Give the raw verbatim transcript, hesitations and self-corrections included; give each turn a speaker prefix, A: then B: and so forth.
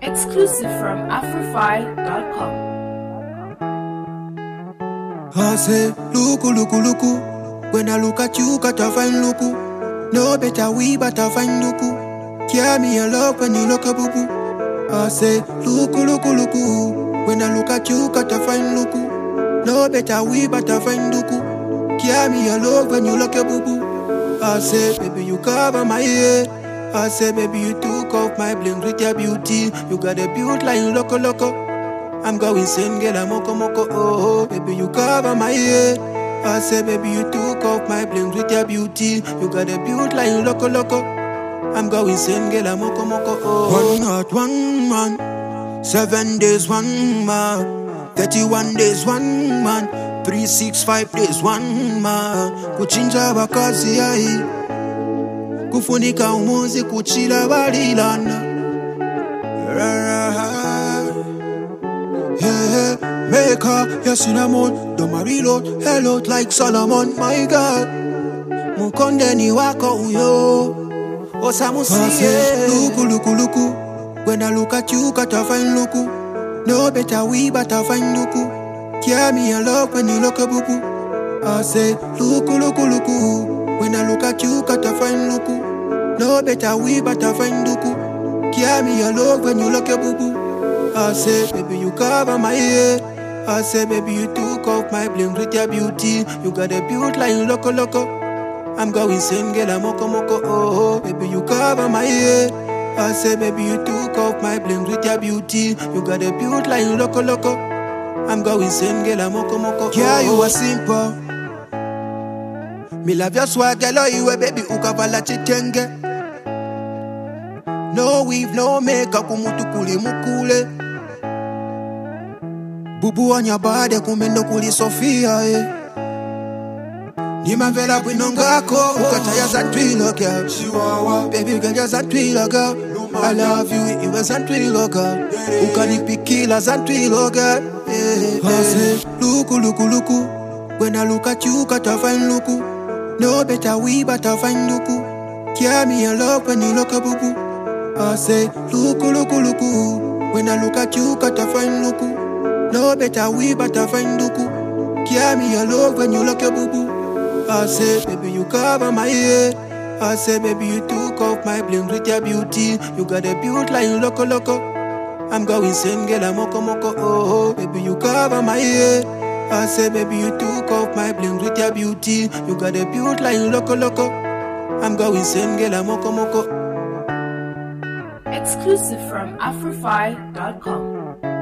A: Exclusive from Afrofy dot com.
B: I say, look, look, look. When I look at you, got to find look. No better we, but I find look. Care me a love when you look a boo boo. I say, look, look, look. When I look at you, got to find look. No better we, but I find look. Care me a love when you look a boo boo. I say, baby, you cover my head. I say, baby, you took off my bling with your beauty. You got a beauty like loco loco. I'm going insane, girl, I'm moko moko, oh, oh. Baby, you cover my head. I say, baby, you took off my bling with your beauty. You got a beauty like loco loco. I'm going insane, girl, I'm moko moko, oh. One heart, one man. Seven days, one man. Thirty-one days, one man. Three, six, five days, one man. Kuchinja wakazi yai. Kufunika umozi kuchila balilana. Yeah, make her your cinnamon. Don't marry load, hello like Solomon. My God, mukonde ni wako uyo. Osamusiye. Luku luku luku. When I look at you, got to find luku. No better we, but I find luku. Care me a love when you look a boo boo. I say, luku luku luku. When I look at you, got to find luku. No better we, but I find luku. Care me a love when you look a boo boo. I say, baby, you cover my head. I say, baby, you took off my bling with your beauty. You got a beauty like loco loco. I'm going insane, girl, I'm moko moko, oh, oh. Baby, you cover my head. I say, baby, you took off my bling with your beauty. You got a beauty like loco loco. I'm going insane, girl, I'm moko moko, oh. Yeah, you are simple. Me love your swag, girl, oh, you a baby, ukavala chitenge. No weave, no makeup, kumutu kuli mukule. Bubu on your body, kumendo kuli Sofia, eh. Nima vela winongako, ukataya za twilo, girl. Baby girl, you're za twilo, girl. I love you, it was za twilo, girl. Ukanipikila za twilo, girl. I say, luku, luku, luku. When I look at you, got to find luku. No better we, but I find luku. Care me a love when you look a boo boo. I say, look, look, look. When I look at you, got to find look. No better we, but I find look. Care me a love when you look a boo boo. I say, baby, you cover my head. I say, baby, you took off my bling with your beauty. You got a beauty like loco loco. I'm going insane, girl, I'm moko moko, oh, oh. Baby, you cover my head. I say, baby, you took off my bling with your beauty. You got a beauty like loco loco. I'm going insane, girl, I'm moko moko.
A: Exclusive from Afrofy dot com.